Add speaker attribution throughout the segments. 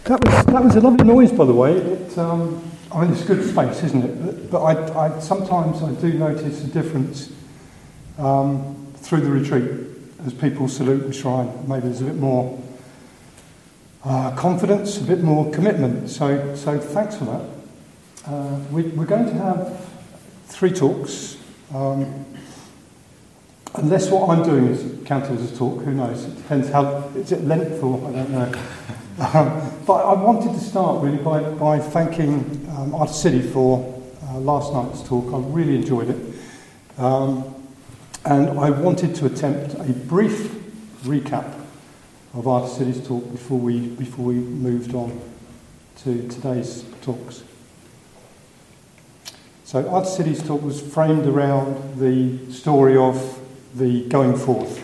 Speaker 1: That was a lovely noise, by the way. I mean, it's good space, isn't it? But I sometimes I do notice a difference through the retreat as people salute the shrine. Maybe there's a bit more confidence, a bit more commitment. So thanks for that. We're going to have 3 talks. Unless what I'm doing is counted as a talk, who knows? It depends how, is it length or I don't know. But I wanted to start really by thanking Artist City for last night's talk. I really enjoyed it. And I wanted to attempt a brief recap of Artist City's talk before we moved on to today's talks. So Artist City's talk was framed around the story of the going forth.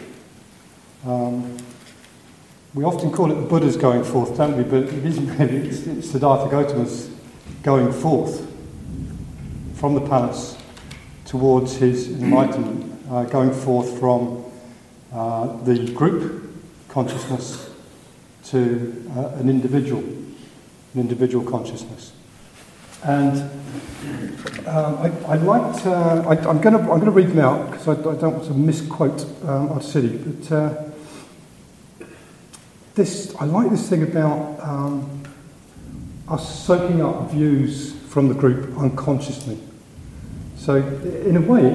Speaker 1: We often call it the Buddha's going forth, don't we? But it isn't really. It's Siddhartha Gautama's going forth from the palace towards his enlightenment, going forth from the group consciousness to an individual consciousness. And I'm going to read them out because I don't want to misquote Artist City, but. I like this thing about us soaking up views from the group unconsciously. So, in a way,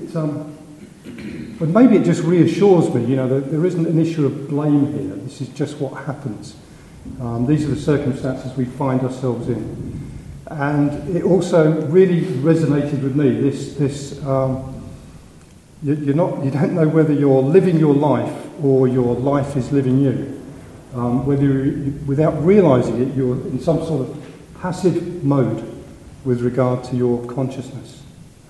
Speaker 1: but maybe it just reassures me, that there isn't an issue of blame here. This is just what happens. These are the circumstances we find ourselves in. And it also really resonated with me. You don't know whether you're living your life or your life is living you. Without realising it, you're in some sort of passive mode with regard to your consciousness.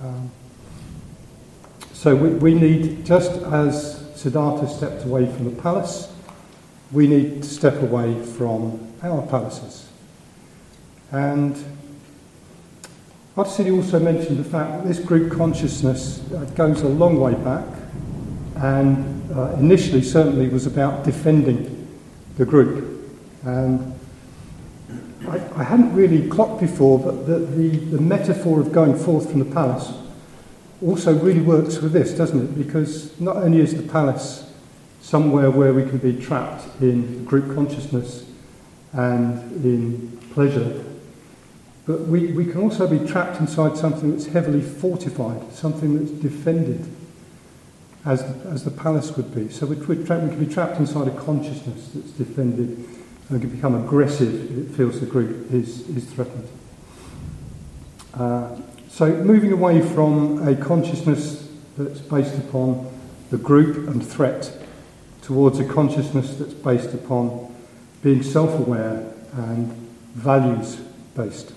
Speaker 1: So we need, just as Siddhartha stepped away from the palace, we need to step away from our palaces. And Artist City also mentioned the fact that this group consciousness goes a long way back, and initially certainly was about defending the group. And I hadn't really clocked before, but the metaphor of going forth from the palace also really works with this, doesn't it? Because not only is the palace somewhere where we can be trapped in group consciousness and in pleasure, but we can also be trapped inside something that's heavily fortified, something that's defended, as the palace would be. So we can be trapped inside a consciousness that's defended and can become aggressive if it feels the group is threatened. So moving away from a consciousness that's based upon the group and threat towards a consciousness that's based upon being self-aware and values-based.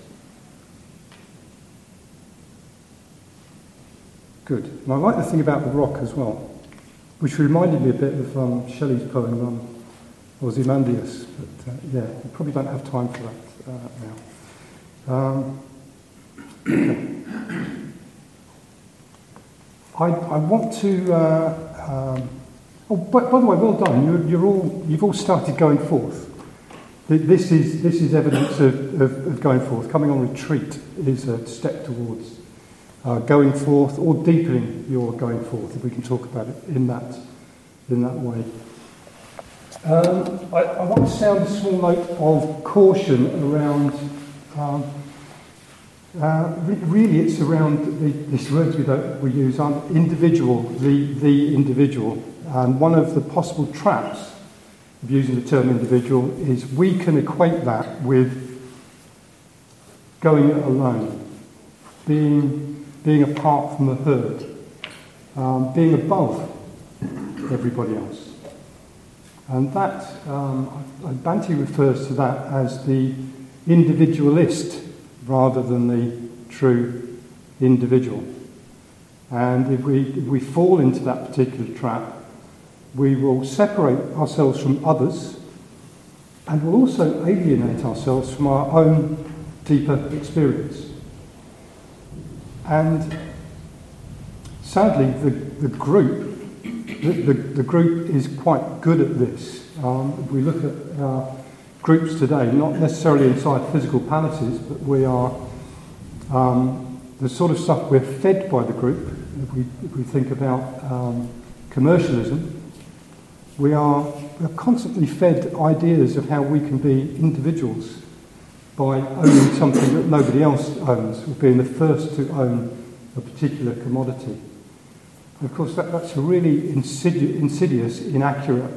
Speaker 1: Good. And I like the thing about the rock as well, which reminded me a bit of Shelley's poem, Ozymandias. But yeah, we probably don't have time for that now. Okay. I want to. By the way, well done. You've all started going forth. This is evidence of going forth. Coming on retreat is a step towards going forth, or deepening your going forth, if we can talk about it in that way. I want to sound a small note of caution around. Really, it's around this word we use, individual, the individual. And one of the possible traps of using the term individual is we can equate that with going it alone, being apart from the herd, being above everybody else. And that, Bhante refers to that as the individualist rather than the true individual. And if we fall into that particular trap, we will separate ourselves from others, and we'll also alienate ourselves from our own deeper experience. And sadly, the group is quite good at this. If we look at groups today, not necessarily inside physical palaces, but we are the sort of stuff we're fed by the group. If we think about commercialism, we are constantly fed ideas of how we can be individuals by owning something that nobody else owns, or being the first to own a particular commodity. And of course, that's a really insidious, inaccurate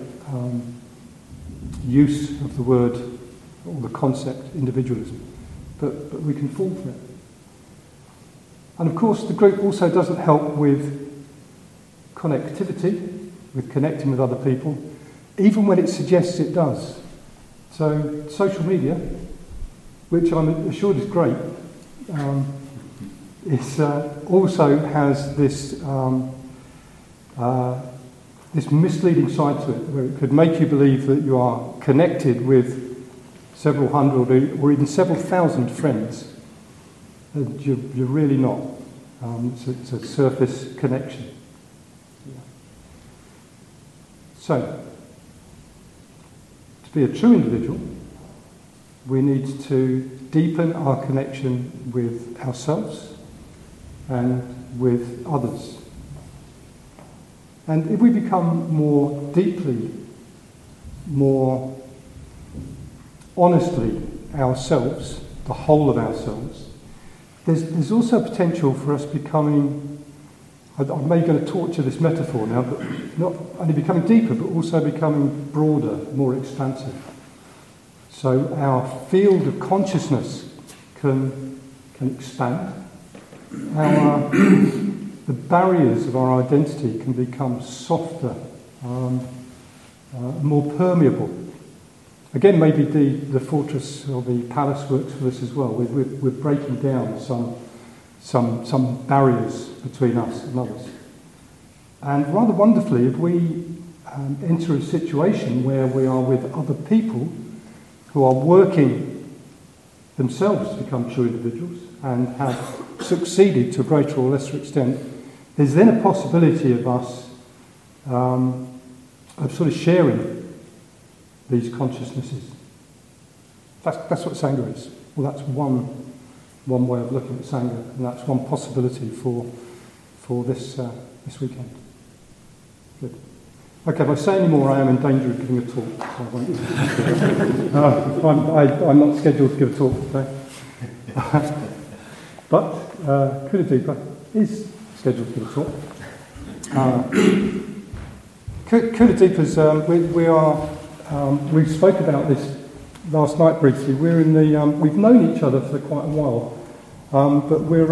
Speaker 1: use of the word or the concept individualism. But we can fall for it. And of course, the group also doesn't help with connectivity, with connecting with other people, even when it suggests it does. So social media, which I'm assured is great, also has this this misleading side to it, where it could make you believe that you are connected with several hundred or even several thousand friends. And you're really not. It's a surface connection. So, to be a true individual, we need to deepen our connection with ourselves and with others. And if we become more deeply, more honestly ourselves, the whole of ourselves, there's also potential for us becoming, I'm maybe going to torture this metaphor now, but not only becoming deeper, but also becoming broader, more expansive. So our field of consciousness can expand. The barriers of our identity can become softer, more permeable. Again, maybe the fortress or the palace works for this as well. We're breaking down some barriers between us and others. And rather wonderfully, if we enter a situation where we are with other people who are working themselves to become true individuals and have succeeded to a greater or lesser extent, there's then a possibility of us of sort of sharing these consciousnesses. That's what Sangha is. Well, that's one way of looking at Sangha, and that's one possibility for this weekend. Good. Okay, if I say any more, I am in danger of giving a talk. So I'm not scheduled to give a talk today. But Kudadeepa is scheduled to give a talk. Kudadeepa's, we spoke about this last night briefly. We're in the, we've known each other for quite a while, but we're,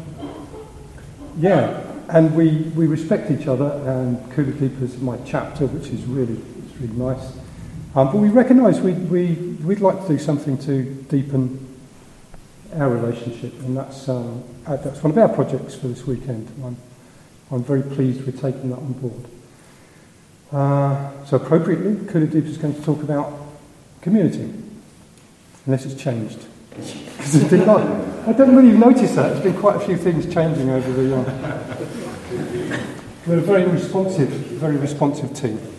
Speaker 1: and we respect each other, and Kudadeepa's my chapter, which is really nice. But we recognise we'd like to do something to deepen our relationship, and that's one of our projects for this weekend. I'm very pleased we're taking that on board. So appropriately, Kudadeepa is going to talk about community, unless it's changed. It's been I don't really notice that. There's been quite a few things changing over the. We're a very responsive team.